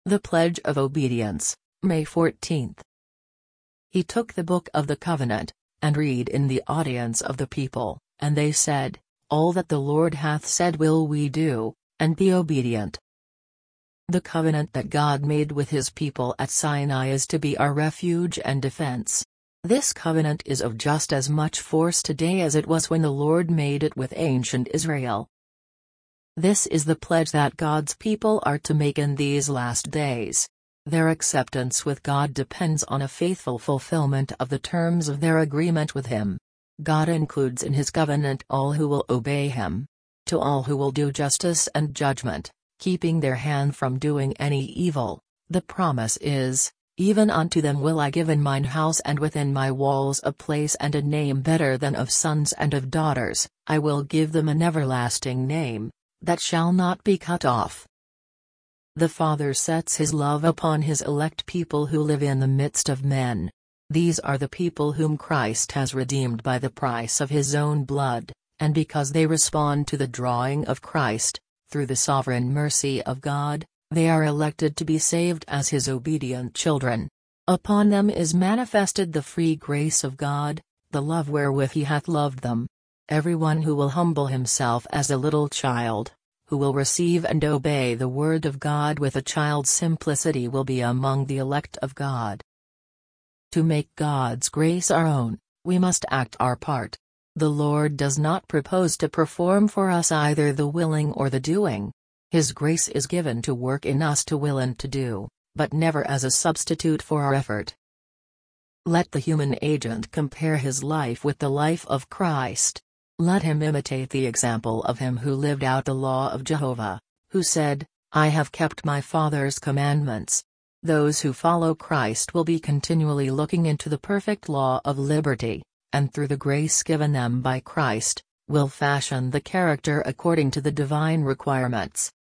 The Pledge of Obedience, May 14. He took the book of the covenant, and read in the audience of the people, and they said, All that the Lord hath said will we do, and be obedient. The covenant that God made with his people at Sinai is to be our refuge and defense. This covenant is of just as much force today as it was when the Lord made it with ancient Israel. This is the pledge that God's people are to make in these last days. Their acceptance with God depends on a faithful fulfillment of the terms of their agreement with Him. God includes in His covenant all who will obey Him. To all who will do justice and judgment, keeping their hand from doing any evil, the promise is, Even unto them will I give in mine house and within my walls a place and a name better than of sons and of daughters, I will give them an everlasting name, that shall not be cut off. The Father sets His love upon His elect people who live in the midst of men. These are the people whom Christ has redeemed by the price of His own blood, and because they respond to the drawing of Christ, through the sovereign mercy of God, they are elected to be saved as His obedient children. Upon them is manifested the free grace of God, the love wherewith He hath loved them. Everyone who will humble himself as a little child, who will receive and obey the word of God with a child's simplicity will be among the elect of God. To make God's grace our own, we must act our part. The Lord does not propose to perform for us either the willing or the doing. His grace is given to work in us to will and to do, but never as a substitute for our effort. Let the human agent compare his life with the life of Christ. Let him imitate the example of Him who lived out the law of Jehovah, who said, I have kept my Father's commandments. Those who follow Christ will be continually looking into the perfect law of liberty, and through the grace given them by Christ, will fashion the character according to the divine requirements.